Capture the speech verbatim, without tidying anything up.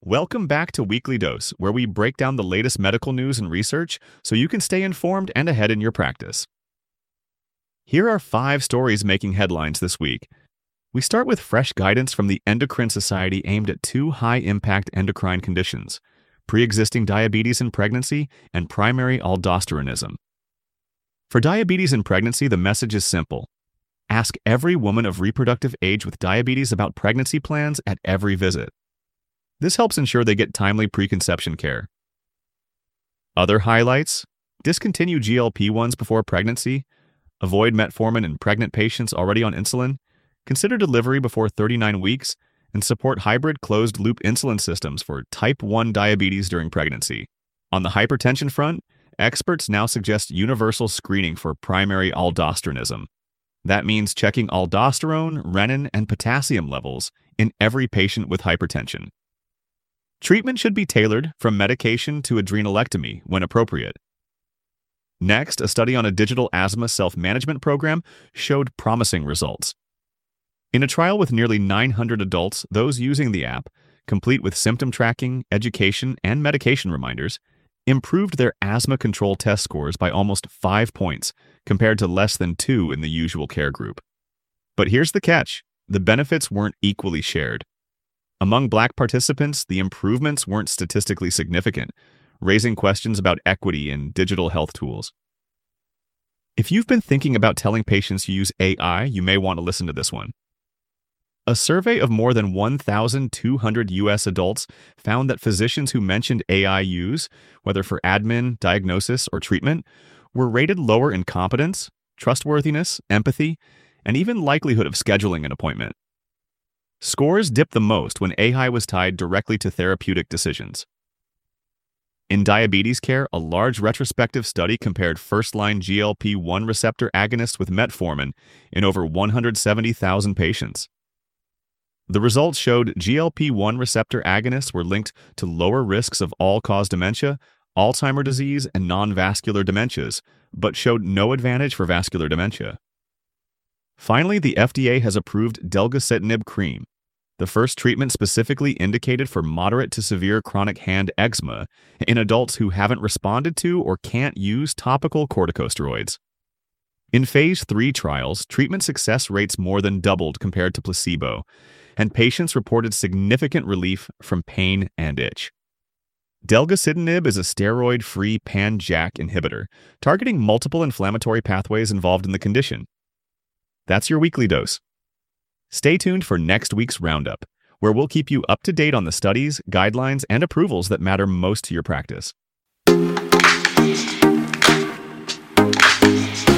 Welcome back to Weekly Dose, where we break down the latest medical news and research so you can stay informed and ahead in your practice. Here are five stories making headlines this week. We start with fresh guidance from the Endocrine Society aimed at two high-impact endocrine conditions: pre-existing diabetes in pregnancy and primary aldosteronism. For diabetes in pregnancy, the message is simple. Ask every woman of reproductive age with diabetes about pregnancy plans at every visit. This helps ensure they get timely preconception care. Other highlights: discontinue G L P ones before pregnancy, avoid metformin in pregnant patients already on insulin, consider delivery before thirty-nine weeks, and support hybrid closed-loop insulin systems for type one diabetes during pregnancy. On the hypertension front, experts now suggest universal screening for primary aldosteronism. That means checking aldosterone, renin, and potassium levels in every patient with hypertension. Treatment should be tailored from medication to adrenalectomy when appropriate. Next, a study on a digital asthma self-management program showed promising results. In a trial with nearly nine hundred adults, those using the app, complete with symptom tracking, education, and medication reminders, improved their asthma control test scores by almost five points compared to less than two in the usual care group. But here's the catch: the benefits weren't equally shared. Among Black participants, the improvements weren't statistically significant, raising questions about equity in digital health tools. If you've been thinking about telling patients you use A I, you may want to listen to this one. A survey of more than one thousand two hundred U S adults found that physicians who mentioned A I use, whether for admin, diagnosis, or treatment, were rated lower in competence, trustworthiness, empathy, and even likelihood of scheduling an appointment. Scores dipped the most when A I was tied directly to therapeutic decisions. In diabetes care, a large retrospective study compared first-line G L P one receptor agonists with metformin in over one hundred seventy thousand patients. The results showed G L P one receptor agonists were linked to lower risks of all-cause dementia, Alzheimer's disease, and non-vascular dementias, but showed no advantage for vascular dementia. Finally, the F D A has approved delgocitinib cream, the first treatment specifically indicated for moderate to severe chronic hand eczema in adults who haven't responded to or can't use topical corticosteroids. In phase three trials, treatment success rates more than doubled compared to placebo, and patients reported significant relief from pain and itch. Delgocitinib is a steroid-free pan-JAK inhibitor, targeting multiple inflammatory pathways involved in the condition. That's your weekly dose. Stay tuned for next week's roundup, where we'll keep you up to date on the studies, guidelines, and approvals that matter most to your practice.